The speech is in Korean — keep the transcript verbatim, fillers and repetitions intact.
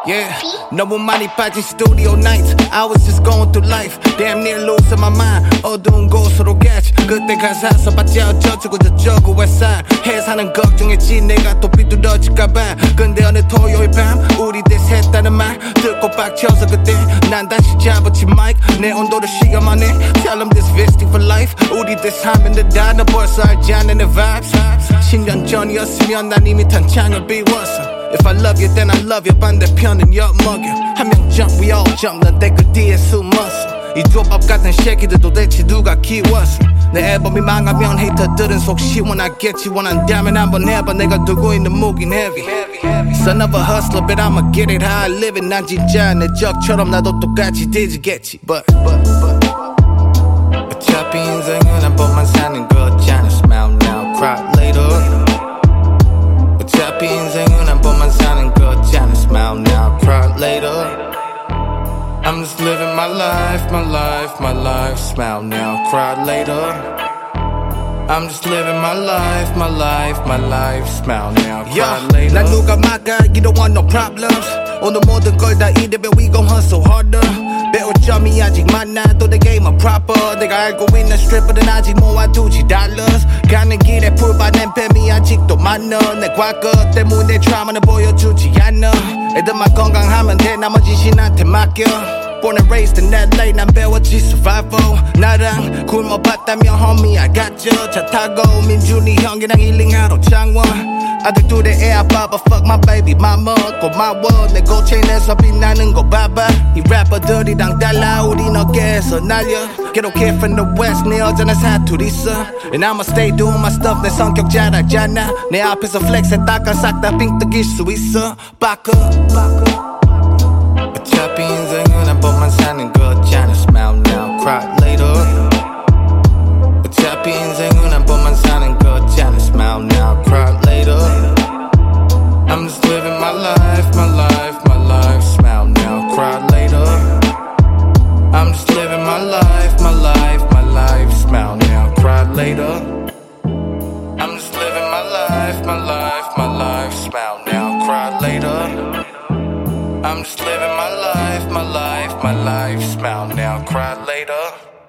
Yeah, 너무 많이 빠진 studio nights. I was just going through life, damn near losing my mind. 어두운 곳으로 갔지. 그때 가사 써봤자 어쩌고 저쩌고 westside 회사는 걱정했지 내가 또 삐뚤어질까봐. 근데 어느 토요일 밤 우리 대세했다는 말 듣고 빡쳐서 그때 난 다시 잡았지 마이크. 내 온도를 시험하네. Tell them this vesting for life. 우리 대사하면 다 너 벌써 알지 않는 내 vibes. 십 년 전이었으면 난 이미 탄창을 비웠어. If I love you then I love you. 반대편은 엿먹여. 한 명 jump we all jump. 난 댓글 뒤에 숨었어. 이 조밥 같은 새끼들 도대체 누가 키웠어. 내 앨범이 망하면 헤이터들은 속 시원하겠지. 원한다면 한번 해봐. 내가 들고 있는 무기는 heavy. Son of a hustler but I'ma get it how I live it. 난 진짜 내 적처럼 나도 똑같이 뒤지겠지. But, but, but 어차피 인생은 한 번만 사는 거잖아. Smile now, cry later. 어차피 인생은 한 번만 사는 거잖아. Smile now, cry later. I'm just living my life, my life, my life. Smile now, cry later. I'm just living my life, my life, my life. Smile now, cry yeah, later. 난 누가 막아, you don't want no problems. 오늘 모든 걸 다 이래봬, we gon' hustle harder. 배울 점이 아직 많아, 또 내 게임은 proper. 내가 알고 있는 스트리퍼는 아직 모아두지 dollars. 가는 길에 풀받는 뱀이 아직도 많아. 내 과거 때문에 트라우마는 보여주지 않아. 애들만 건강하면 돼, 나머지 신한테 맡겨. Born and raised in 엘에이, 난 배웠지 survival. 나랑 굶어봤다며 homie I got you. 차 타고 민준이 형이랑 힐링하러 창원. 아들 둘의 애 아빠 but fuck my baby mama. 고마워 내 고체인에서 빛나는 거 봐봐. 이 래퍼들이랑 달라 우린 어깨에서 날려. Get a kid from the west 내 여자는 사투리 있어. And I'ma stay doing my stuff 내 성격 잘 알잖아. 내 앞에서 flex 했다가 싹 다 빙 뜯길 수 있어. Back up. 어차피 인생은 한 번만 사는 거잖아. Smile now, cry later. 어차피 인생은 한 번만 사는 거잖아. Smile now, cry later. I'm just living my life, my life, my life. Smile now, cry later. I'm just living my life, my life, my life. Smile now, cry later. I'm just living my life, my life, my life. Smile now, cry later. I'm just living my life, my life, my life. Smile now, cry later.